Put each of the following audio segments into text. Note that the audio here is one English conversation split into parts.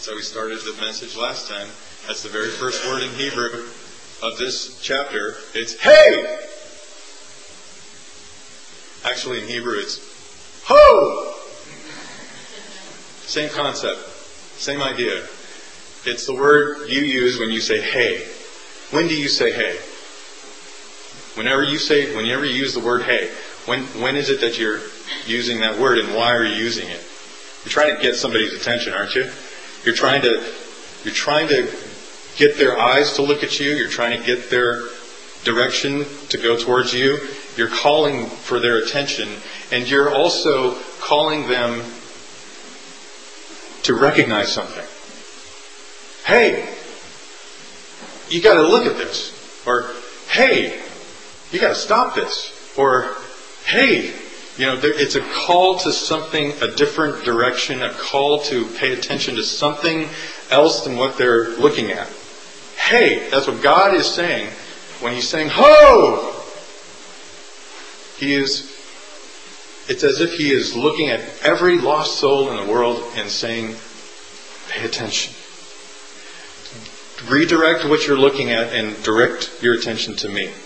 So we started the message last time. That's the very first word in Hebrew of this chapter. It's hey! Actually, in Hebrew, it's ho! Same concept. Same idea. It's the word you use when you say hey. When do you say hey? Whenever you use the word hey, when is it that you're using that word, and why are you using it? You're trying to get somebody's attention, aren't you? You're trying to get their eyes to look at you. You're trying to get their direction to go towards you. You're calling for their attention, and you're also calling them to recognize something. Hey, you got to look at this. Or, hey, you got to stop this. Or, hey, it's a call to something, a different direction, a call to pay attention to something else than what they're looking at. Hey, that's what God is saying when He's saying, ho! It's as if He is looking at every lost soul in the world and saying, pay attention. Redirect what you're looking at and direct your attention to me.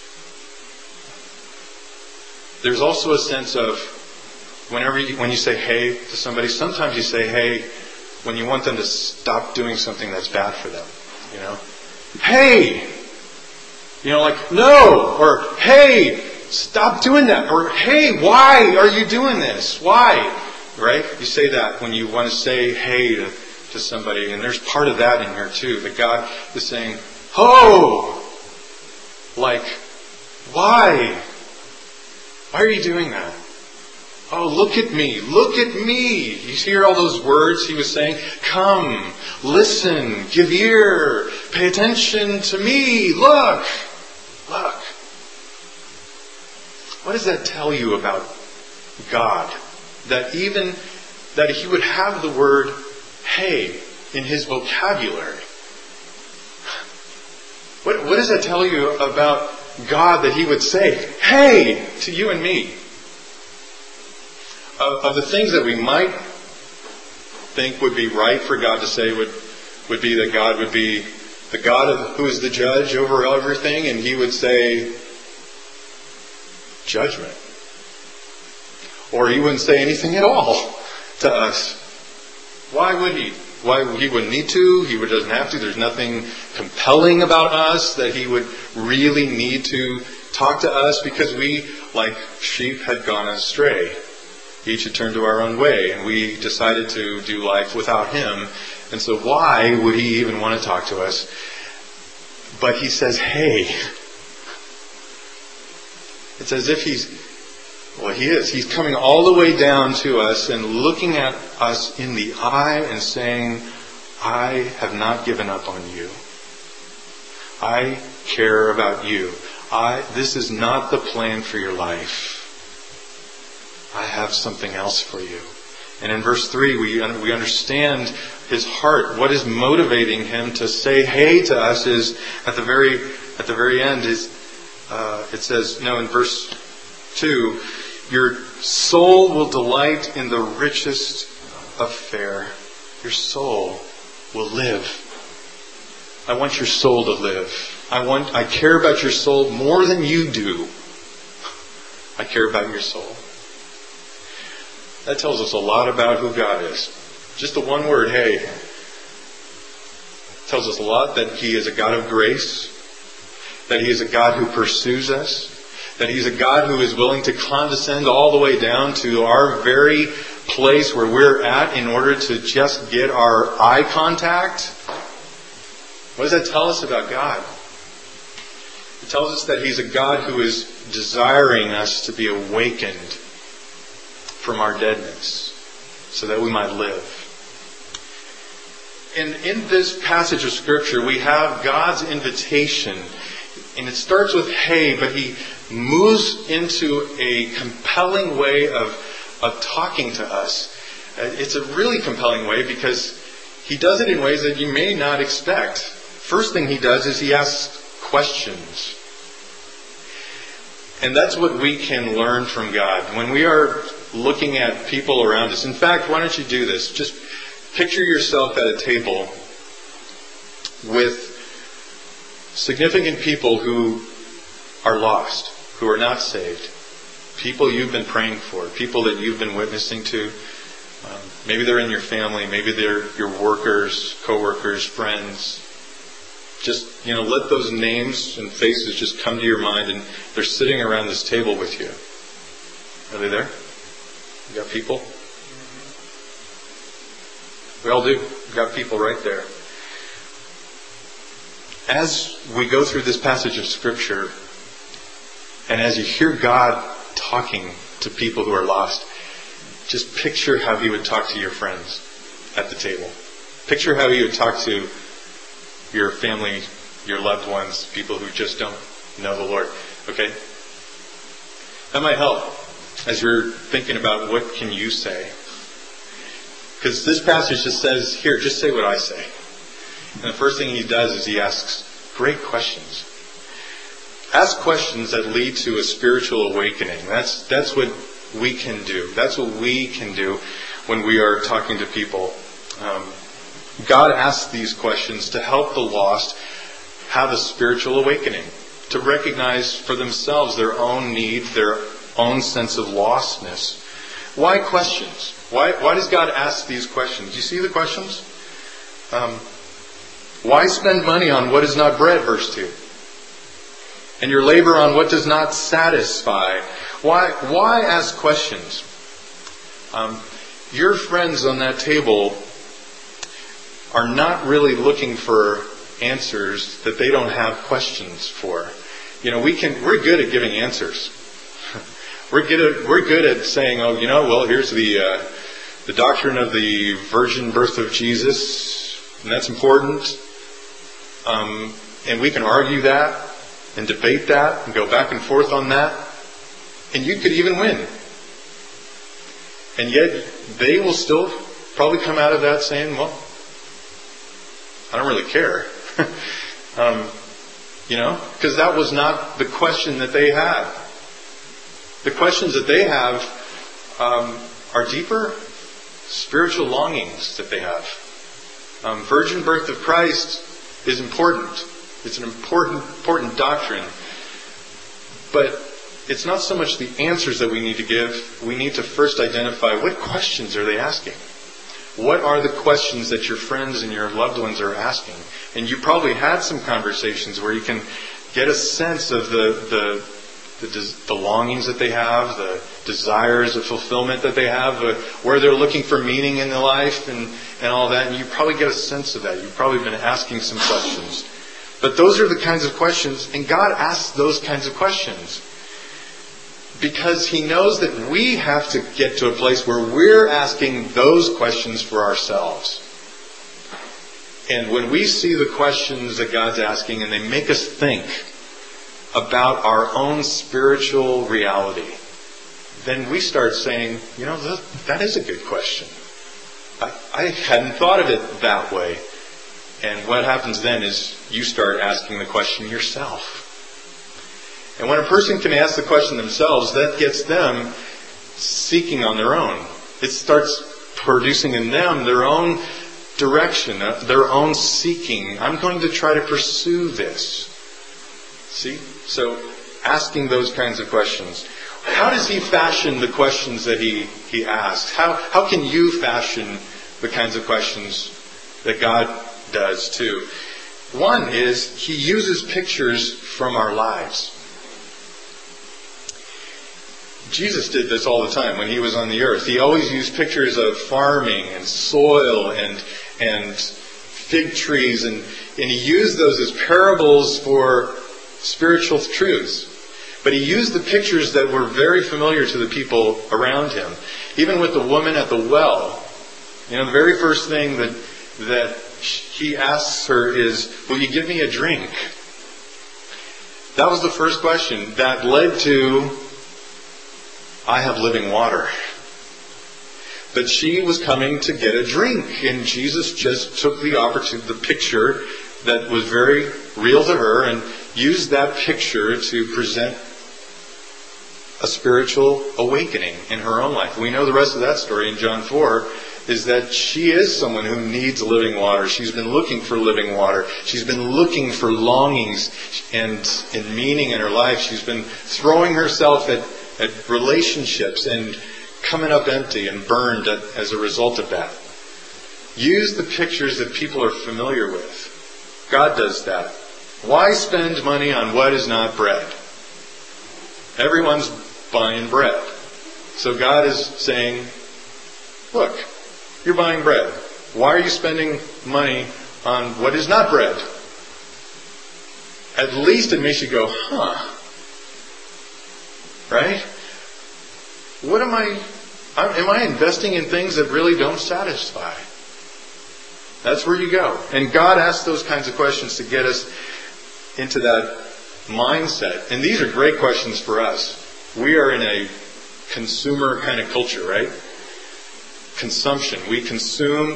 There's also a sense of when you say hey to somebody, sometimes you say hey when you want them to stop doing something that's bad for them. Hey! Like, no! Or, hey! Stop doing that! Or, hey, why are you doing this? Why? Right? You say that when you want to say hey to somebody, and there's part of that in here too. That God is saying, ho! Like, why? Why are you doing that? Oh, look at me. Look at me. You hear all those words He was saying? Come, listen, give ear, pay attention to me. Look. Look. What does that tell you about God? That He would have the word hey in His vocabulary. What does that tell you about God, that He would say, hey, to you and me? Of the things that we might think would be right for God to say would be that God would be the God who is the judge over everything, and He would say judgment. Or He wouldn't say anything at all to us. Why would He? Why He wouldn't need to? He doesn't have to. There's nothing compelling about us that He would really need to talk to us, because we, like sheep, had gone astray. Each had turned to our own way, and we decided to do life without Him. And so why would He even want to talk to us? But He says, hey. It's as if He is. He's coming all the way down to us and looking at us in the eye and saying, I have not given up on you. I care about you. This is not the plan for your life. I have something else for you. And in verse 3, we understand His heart. What is motivating Him to say hey to us is at the very end it says, in verse 2, your soul will delight in the richest of fare. Your soul will live. I want your soul to live. I care about your soul more than you do. I care about your soul. That tells us a lot about who God is. Just the one word, hey, tells us a lot that He is a God of grace, that He is a God who pursues us, that He's a God who is willing to condescend all the way down to our very place where we're at in order to just get our eye contact. What does that tell us about God? It tells us that He's a God who is desiring us to be awakened from our deadness so that we might live. And in this passage of Scripture, we have God's invitation. And it starts with hey, but He moves into a compelling way of talking to us. It's a really compelling way because He does it in ways that you may not expect. First thing He does is He asks questions. And that's what we can learn from God. When we are looking at people around us. In fact, why don't you do this? Just Picture yourself at a table with significant people who are lost, who are not saved. People you've been praying for, people that you've been witnessing to. Maybe they're in your family, maybe they're your workers, co-workers, friends. Just, let those names and faces just come to your mind, and they're sitting around this table with you. Are they there? You got people? We all do. We've got people right there. As we go through this passage of Scripture, and as you hear God talking to people who are lost, just picture how He would talk to your friends at the table. Picture how He would talk to your family, your loved ones, people who just don't know the Lord. Okay? That might help as you're thinking about what can you say. Because this passage just says, here, just say what I say. And the first thing He does is He asks great questions. Ask questions that lead to a spiritual awakening. That's what we can do. That's what we can do when we are talking to people. God asks these questions to help the lost have a spiritual awakening, to recognize for themselves their own need, their own sense of lostness. Why questions? Why does God ask these questions? Do you see the questions? Why spend money on what is not bread, verse 2? And your labor on what does not satisfy? Why ask questions? Your friends on that table are not really looking for answers that they don't have questions for. We're good at giving answers. We're good at saying, here's the doctrine of the virgin birth of Jesus, and that's important. And we can argue that and debate that and go back and forth on that. And you could even win. And yet they will still probably come out of that saying, well, I don't really care. Because that was not the question that they had. The questions that they have are deeper spiritual longings that they have. Virgin birth of Christ is important. It's an important doctrine. But it's not so much the answers that we need to give. We need to first identify what questions are they asking. What are the questions that your friends and your loved ones are asking? And you probably had some conversations where you can get a sense of the longings that they have, the desires of fulfillment that they have, where they're looking for meaning in their life and all that. And you probably get a sense of that. You've probably been asking some questions. But those are the kinds of questions, and God asks those kinds of questions. Because He knows that we have to get to a place where we're asking those questions for ourselves. And when we see the questions that God's asking and they make us think about our own spiritual reality, then we start saying, that is a good question. I hadn't thought of it that way. And what happens then is you start asking the question yourself. And when a person can ask the question themselves, that gets them seeking on their own. It starts producing in them their own direction, their own seeking. I'm going to try to pursue this. See? So, asking those kinds of questions. How does He fashion the questions that He asks? How can you fashion the kinds of questions that God does too? One is He uses pictures from our lives. Jesus did this all the time when He was on the earth. He always used pictures of farming and soil and fig trees, and He used those as parables for spiritual truths. But He used the pictures that were very familiar to the people around Him. Even with the woman at the well, the very first thing that He asks her is, will you give me a drink? That was the first question that led to, I have living water. But she was coming to get a drink, and Jesus just took the opportunity, the picture that was very real to her, and used that picture to present a spiritual awakening in her own life. We know the rest of that story in John 4, is that she is someone who needs living water. She's been looking for living water. She's been looking for longings and meaning in her life. She's been throwing herself at relationships and coming up empty and burned as a result of that. Use the pictures that people are familiar with. God does that. Why spend money on what is not bread? Everyone's buying bread. So God is saying, look, you're buying bread. Why are you spending money on what is not bread? At least it makes you go, right? What am I investing in things that really don't satisfy? That's where you go. And God asks those kinds of questions to get us into that mindset. And these are great questions for us. We are in a consumer kind of culture, right? Consumption. We consume.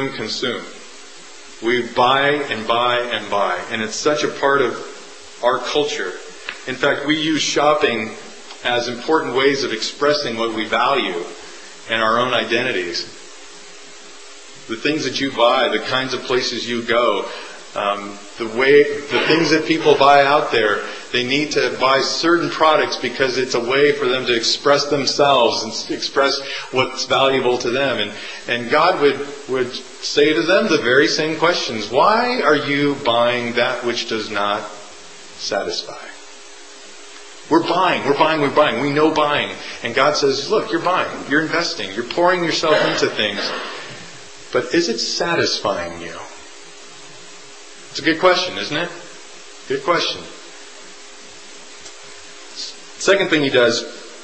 We buy and buy and buy. And it's such a part of our culture. In fact, we use shopping as important ways of expressing what we value and our own identities. The things that you buy, the kinds of places you go, the things that people buy out there, they need to buy certain products because it's a way for them to express themselves and express what's valuable to them. And God would say to them the very same questions. Why are you buying that which does not satisfy? We're buying. We know buying. And God says, look, you're buying. You're investing. You're pouring yourself into things. But is it satisfying you? It's a good question, isn't it? Good question. Second thing he does,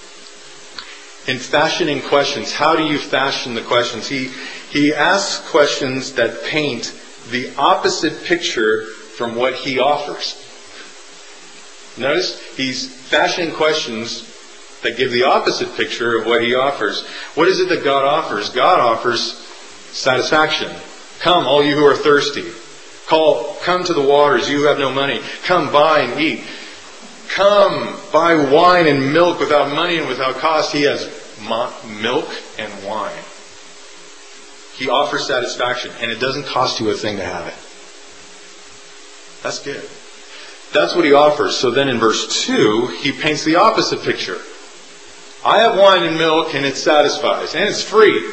in fashioning questions, how do you fashion the questions? He asks questions that paint the opposite picture from what he offers. Notice, he's fashioning questions that give the opposite picture of what he offers. What is it that God offers? God offers satisfaction. Come, all you who are thirsty. Come to the waters, you who have no money. Come, buy and eat. Come, buy wine and milk without money and without cost. He has milk and wine. He offers satisfaction, and it doesn't cost you a thing to have it. That's good. That's what he offers. So then in verse 2, he paints the opposite picture. I have wine and milk, and it satisfies, and it's free.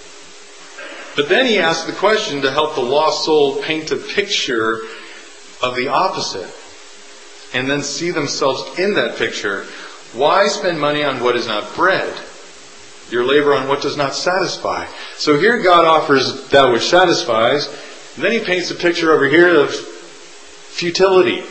But then he asks the question to help the lost soul paint a picture of the opposite and then see themselves in that picture. Why spend money on what is not bread? Your labor on what does not satisfy. So here God offers that which satisfies. And then he paints a picture over here of futility.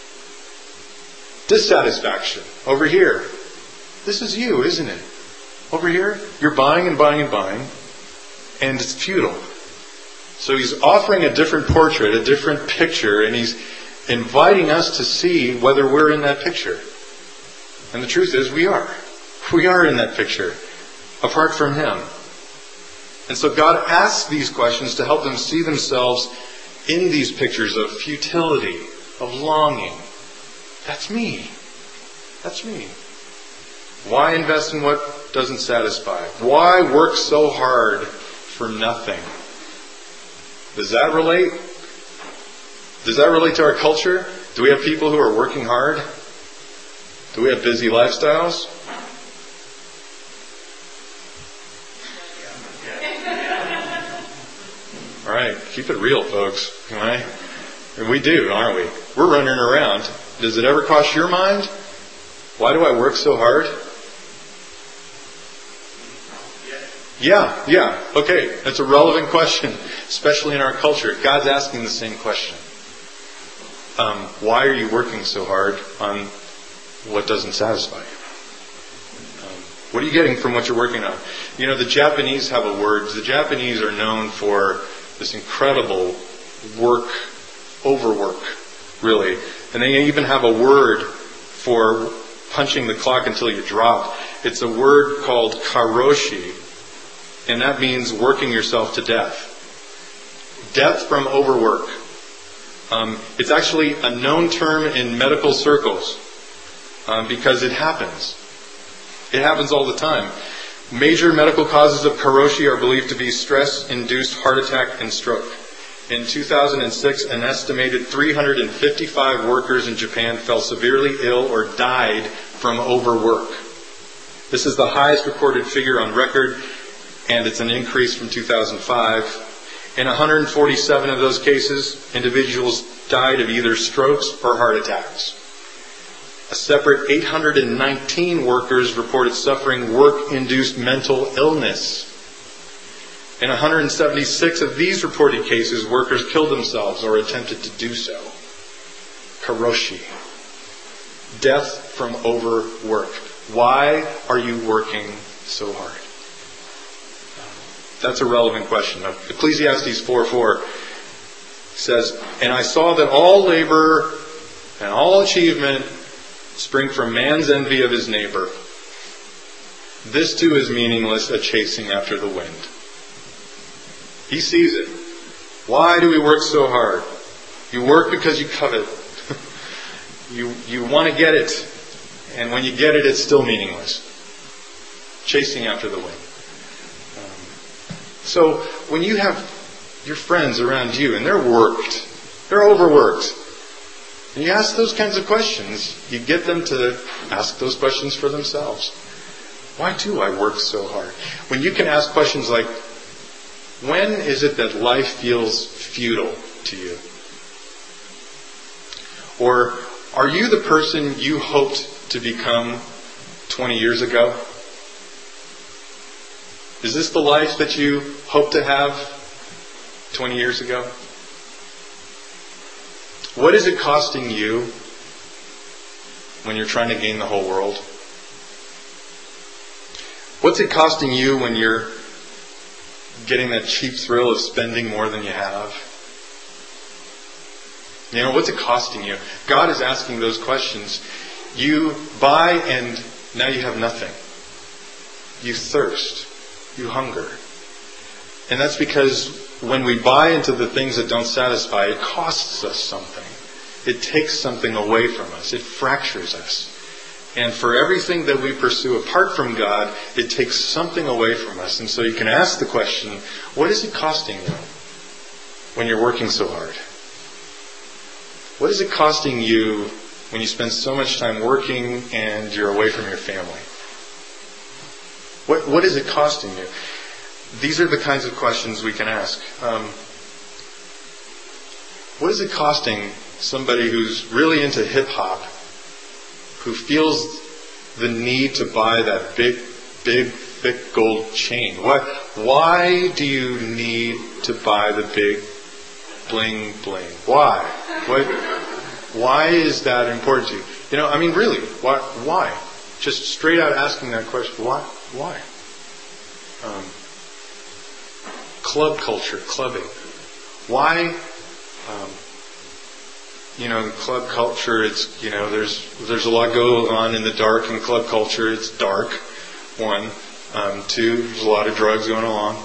Dissatisfaction. Over here. This is you, isn't it? Over here, you're buying and buying and buying. And it's futile. So he's offering a different portrait, a different picture, and he's inviting us to see whether we're in that picture. And the truth is, we are. We are in that picture, apart from him. And so God asks these questions to help them see themselves in these pictures of futility, of longing. That's me. That's me. Why invest in what doesn't satisfy? Why work so hard for nothing? Does that relate? Does that relate to our culture? Do we have people who are working hard? Do we have busy lifestyles? All right, keep it real, folks. All right? We do, aren't we? We're running around. Does it ever cross your mind? Why do I work so hard? Yeah. Okay, that's a relevant question, especially in our culture. God's asking the same question. Why are you working so hard on what doesn't satisfy you? What are you getting from what you're working on? You know, the Japanese have a word. The Japanese are known for this incredible overwork, really. And they even have a word for punching the clock until you drop. It's a word called karoshi. And that means working yourself to death. Death from overwork. It's actually a known term in medical circles because it happens. It happens all the time. Major medical causes of karoshi are believed to be stress-induced heart attack and stroke. In 2006, an estimated 355 workers in Japan fell severely ill or died from overwork. This is the highest recorded figure on record, and it's an increase from 2005. In 147 of those cases, individuals died of either strokes or heart attacks. A separate 819 workers reported suffering work-induced mental illness. In 176 of these reported cases, workers killed themselves or attempted to do so. Karoshi. Death from overwork. Why are you working so hard? That's a relevant question. Ecclesiastes 4:4 says, "And I saw that all labor and all achievement spring from man's envy of his neighbor. This too is meaningless, a chasing after the wind." He sees it. Why do we work so hard? You work because you covet. You want to get it. And when you get it, it's still meaningless. Chasing after the wind. So when you have your friends around you and they're overworked, and you ask those kinds of questions, you get them to ask those questions for themselves. Why do I work so hard? When you can ask questions like, when is it that life feels futile to you? Or, are you the person you hoped to become 20 years ago? Is this the life that you hoped to have 20 years ago? What is it costing you when you're trying to gain the whole world? What's it costing you when you're getting that cheap thrill of spending more than you have? What's it costing you? God is asking those questions. You buy and now you have nothing. You thirst. You hunger. And that's because when we buy into the things that don't satisfy, it costs us something. It takes something away from us. It fractures us. And for everything that we pursue apart from God, it takes something away from us. And so you can ask the question, what is it costing you when you're working so hard? What is it costing you when you spend so much time working and you're away from your family? What is it costing you? These are the kinds of questions we can ask. What is it costing somebody who's really into hip-hop, who feels the need to buy that big, thick gold chain? Why do you need to buy the big bling bling? Why? Why is that important to you? Really, why? Just straight out asking that question, why? Club culture, clubbing. Why? Club culture, it's, there's a lot going on in the dark in club culture. It's dark, one. Two, there's a lot of drugs going along.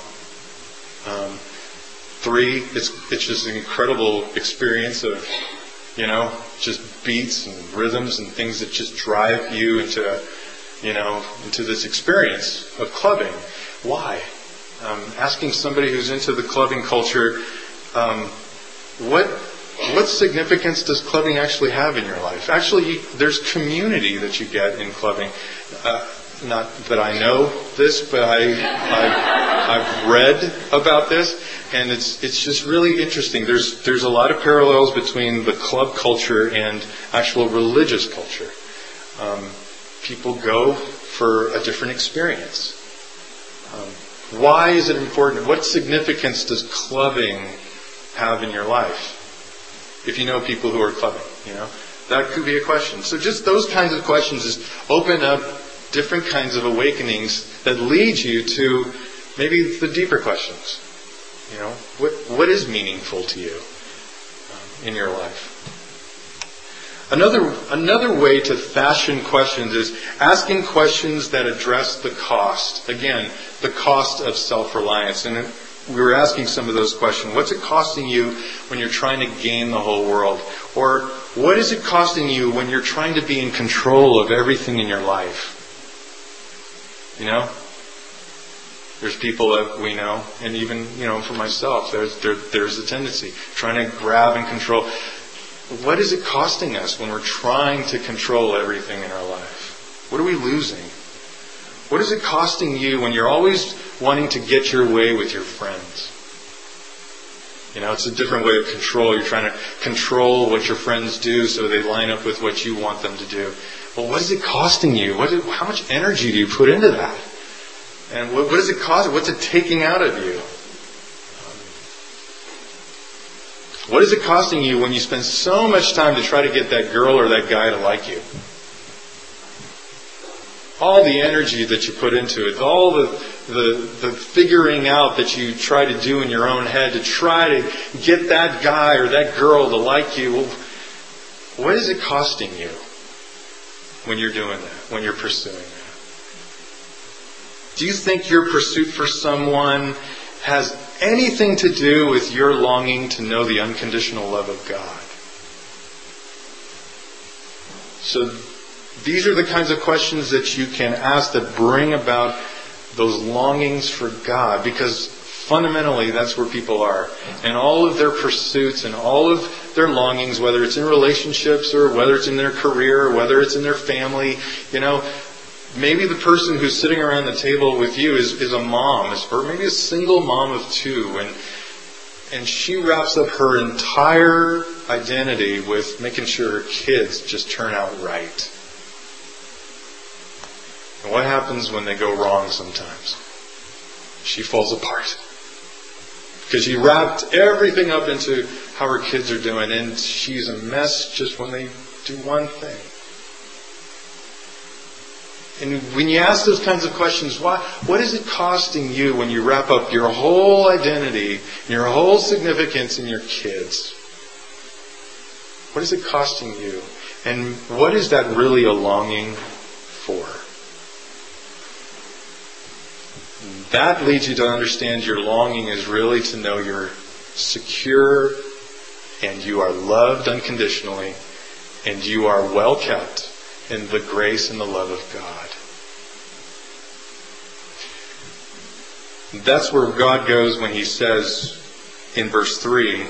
Three, it's just an incredible experience of, just beats and rhythms and things that just drive you into this experience of clubbing. Why? Asking somebody who's into the clubbing culture, what significance does clubbing actually have in your life? Actually, there's community that you get in clubbing. Not that I know this, but I've read about this, and it's just really interesting. There's a lot of parallels between the club culture and actual religious culture. People go for a different experience. Why is it important? What significance does clubbing have in your life? If you know people who are clubbing, that could be a question. So just those kinds of questions just open up different kinds of awakenings that lead you to maybe the deeper questions. What is meaningful to you in your life? Another way to fashion questions is asking questions that address the cost. Again, the cost of self-reliance. And we were asking some of those questions. What's it costing you when you're trying to gain the whole world? Or what is it costing you when you're trying to be in control of everything in your life? There's people that we know, and even, for myself, there's a tendency trying to grab and control. What is it costing us when we're trying to control everything in our life? What are we losing? What is it costing you when you're always wanting to get your way with your friends? It's a different way of control. You're trying to control what your friends do so they line up with what you want them to do. Well, what is it costing you? How much energy do you put into that? And what does it cost? What's it taking out of you? What is it costing you when you spend so much time to try to get that girl or that guy to like you? All the energy that you put into it, all the figuring out that you try to do in your own head to try to get that guy or that girl to like you. Well, what is it costing you when you're doing that, when you're pursuing that? Do you think your pursuit for someone has anything to do with your longing to know the unconditional love of God? So these are the kinds of questions that you can ask that bring about those longings for God, because fundamentally that's where people are. And all of their pursuits and all of their longings, whether it's in relationships or whether it's in their career or whether it's in their family, maybe the person who's sitting around the table with you is a mom, or maybe a single mom of two, and she wraps up her entire identity with making sure her kids just turn out right. And what happens when they go wrong sometimes? She falls apart. Because she wrapped everything up into how her kids are doing, and she's a mess just when they do one thing. And when you ask those kinds of questions, what is it costing you when you wrap up your whole identity and your whole significance in your kids? What is it costing you? And what is that really a longing for? That leads you to understand your longing is really to know you're secure and you are loved unconditionally and you are well kept in the grace and the love of God. That's where God goes when He says in verse 3,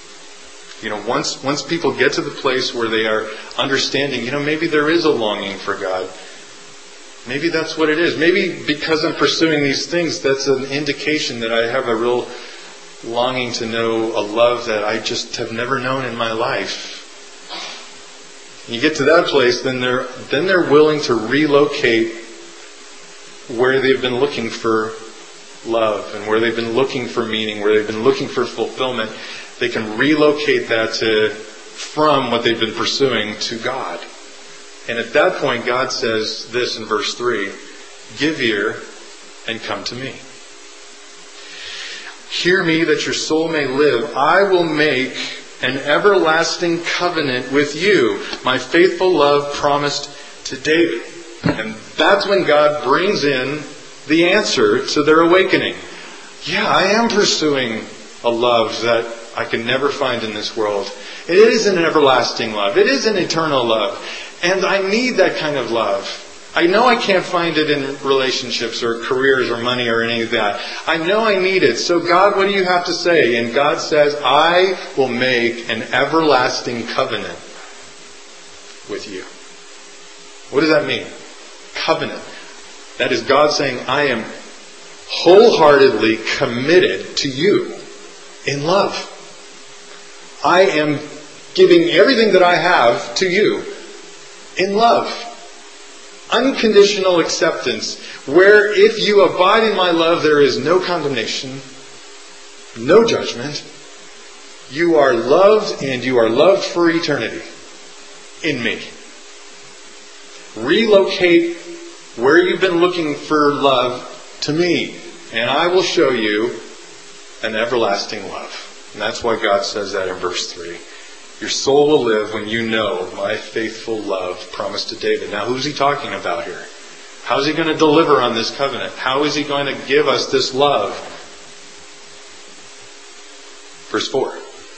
once people get to the place where they are understanding, maybe there is a longing for God. Maybe that's what it is. Maybe because I'm pursuing these things, that's an indication that I have a real longing to know a love that I just have never known in my life. You get to that place, then they're willing to relocate where they've been looking for love and where they've been looking for meaning, where they've been looking for fulfillment. They can relocate that from what they've been pursuing to God. And at that point, God says this in verse 3, "Give ear and come to me. Hear me that your soul may live. I will make an everlasting covenant with you, my faithful love promised to David." And that's when God brings in the answer to their awakening. Yeah, I am pursuing a love that I can never find in this world. It is an everlasting love. It is an eternal love. And I need that kind of love. I know I can't find it in relationships or careers or money or any of that. I know I need it. So God, what do you have to say? And God says, I will make an everlasting covenant with you. What does that mean? Covenant. That is God saying, I am wholeheartedly committed to you in love. I am giving everything that I have to you in love. Unconditional acceptance, where if you abide in my love, there is no condemnation, no judgment. You are loved, and you are loved for eternity in me. Relocate where you've been looking for love to me, and I will show you an everlasting love. And that's why God says that in verse 3. Your soul will live when you know my faithful love promised to David. Now, who's he talking about here? How is he going to deliver on this covenant? How is he going to give us this love? Verse 4.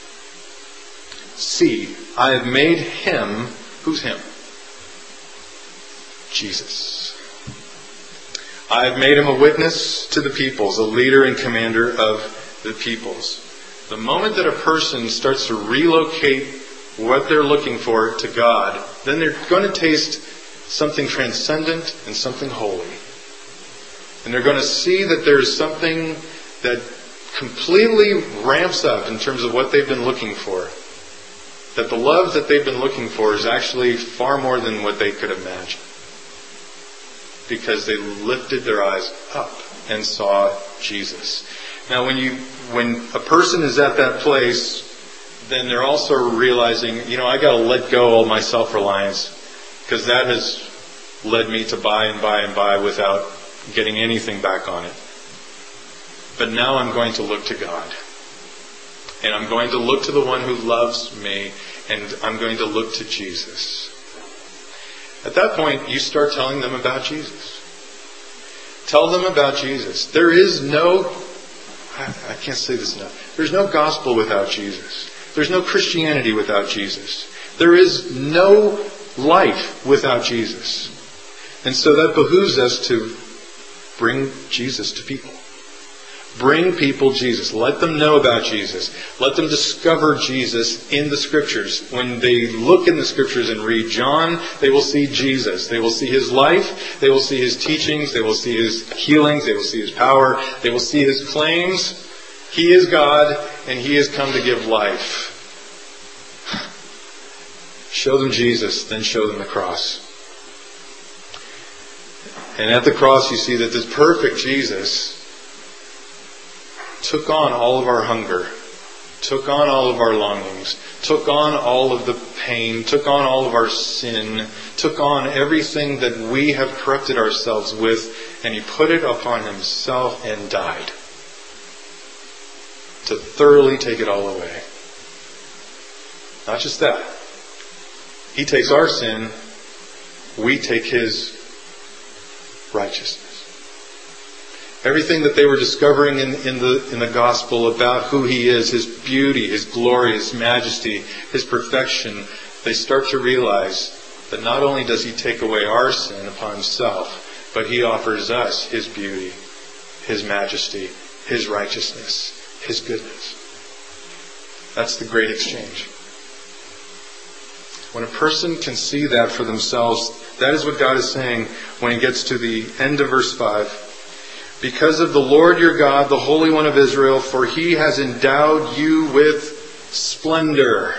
See, I have made him, who's him? Jesus. I've made him a witness to the peoples, a leader and commander of the peoples. The moment that a person starts to relocate what they're looking for to God, then they're going to taste something transcendent and something holy. And they're going to see that there's something that completely ramps up in terms of what they've been looking for. That the love that they've been looking for is actually far more than what they could imagine. Because they lifted their eyes up and saw Jesus. Now when a person is at that place, then they're also realizing, I got to let go of my self-reliance, because that has led me to buy and buy and buy without getting anything back on it. But now I'm going to look to God. And I'm going to look to the one who loves me, and I'm going to look to Jesus. At that point, you start telling them about Jesus. Tell them about Jesus. There is no, I can't say this enough, there's no gospel without Jesus. There's no Christianity without Jesus. There is no life without Jesus. And so that behooves us to bring Jesus to people. Bring people Jesus. Let them know about Jesus. Let them discover Jesus in the Scriptures. When they look in the Scriptures and read John, they will see Jesus. They will see His life. They will see His teachings. They will see His healings. They will see His power. They will see His claims. He is God, and He has come to give life. Show them Jesus, then show them the cross. And at the cross you see that this perfect Jesus took on all of our hunger, took on all of our longings, took on all of the pain, took on all of our sin, took on everything that we have corrupted ourselves with, and He put it upon Himself and died to thoroughly take it all away. Not just that. He takes our sin, we take His righteousness. Everything that they were discovering in the gospel about who He is, His beauty, His glory, His majesty, His perfection, they start to realize that not only does He take away our sin upon Himself, but He offers us His beauty, His majesty, His righteousness, His goodness. That's the great exchange. When a person can see that for themselves, that is what God is saying when He gets to the end of verse 5. Because of the Lord your God, the Holy One of Israel, for He has endowed you with splendor.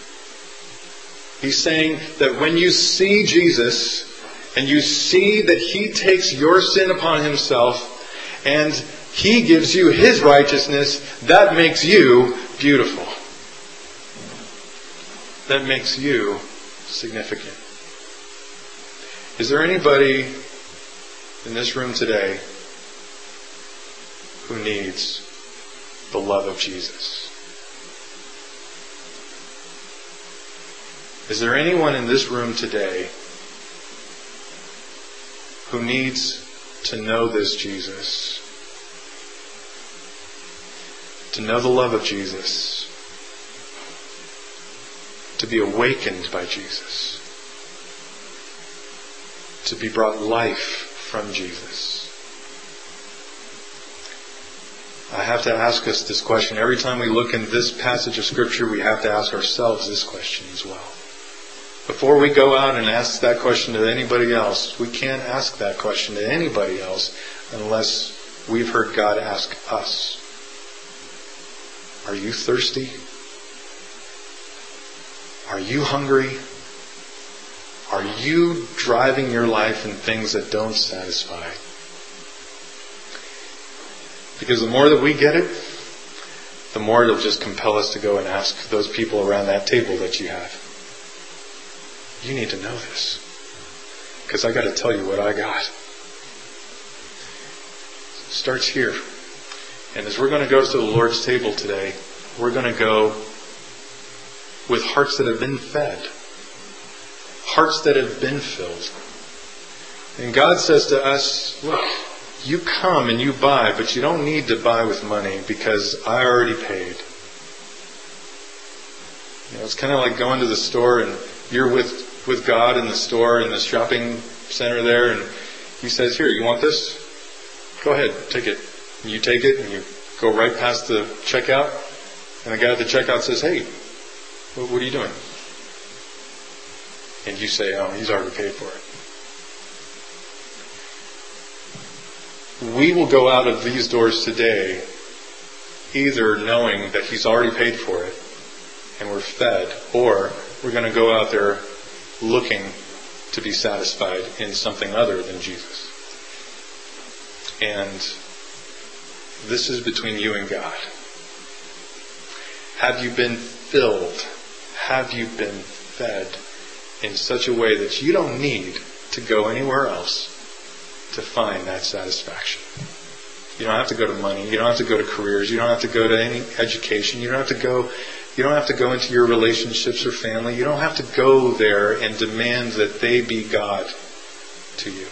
He's saying that when you see Jesus, and you see that He takes your sin upon Himself, and He gives you His righteousness, that makes you beautiful. That makes you significant. Is there anybody in this room today who needs the love of Jesus? Is there anyone in this room today who needs to know this Jesus? To know the love of Jesus? To be awakened by Jesus? To be brought life from Jesus? I have to ask us this question. Every time we look in this passage of Scripture, we have to ask ourselves this question as well. Before we go out and ask that question to anybody else, we can't ask that question to anybody else unless we've heard God ask us. Are you thirsty? Are you hungry? Are you driving your life in things that don't satisfy? Because the more that we get it, the more it'll just compel us to go and ask those people around that table that you have. You need to know this. Because I got to tell you what I got. It starts here. And as we're going to go to the Lord's table today, we're going to go with hearts that have been fed. Hearts that have been filled. And God says to us, look, you come and you buy, but you don't need to buy with money because I already paid. It's kind of like going to the store and you're with God in the store, in the shopping center there, and He says, here, you want this? Go ahead, take it. And you take it and you go right past the checkout. And the guy at the checkout says, hey, what are you doing? And you say, oh, he's already paid for it. We will go out of these doors today either knowing that he's already paid for it and we're fed, or we're going to go out there looking to be satisfied in something other than Jesus. And this is between you and God. Have you been filled? Have you been fed in such a way that you don't need to go anywhere else to find that satisfaction? You don't have to go to money. You don't have to go to careers. You don't have to go to any education. You don't have to go into your relationships or family. You don't have to go there and demand that they be God to you.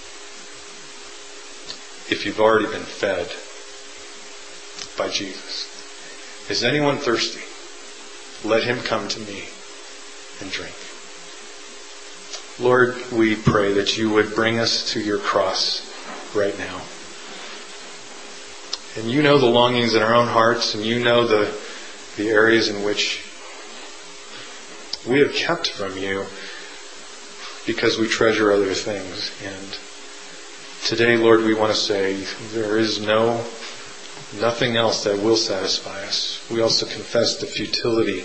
If you've already been fed by Jesus. Is anyone thirsty? Let him come to me and drink. Lord, we pray that you would bring us to your cross right now. And you know the longings in our own hearts, and you know the areas in which we have kept from you because we treasure other things. And today, Lord, we want to say there is nothing else that will satisfy us. We also confess the futility,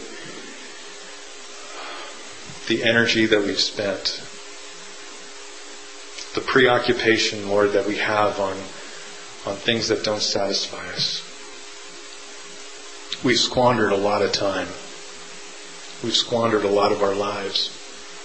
the energy that we've spent, the preoccupation, Lord, that we have on things that don't satisfy us. We've squandered a lot of time. We've squandered a lot of our lives.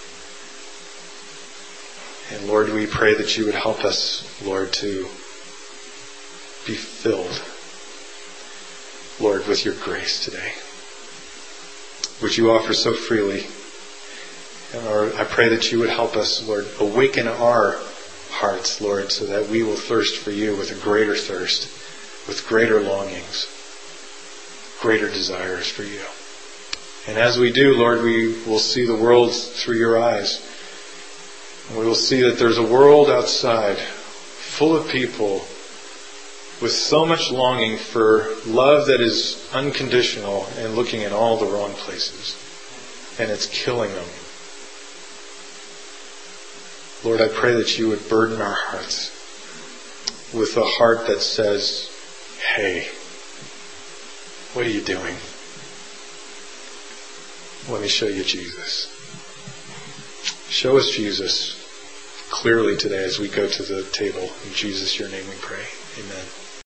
And Lord, we pray that you would help us, Lord, to be filled, Lord, with your grace today, which you offer so freely. And Lord, I pray that you would help us, Lord, awaken our hearts, Lord, so that we will thirst for you with a greater thirst, with greater longings, greater desires for you. And as we do, Lord, we will see the world through your eyes. And we will see that there's a world outside full of people with so much longing for love that is unconditional and looking in all the wrong places. And it's killing them. Lord, I pray that you would burden our hearts with a heart that says, hey, what are you doing? Let me show you Jesus. Show us Jesus clearly today as we go to the table. In Jesus, your name we pray. Amen.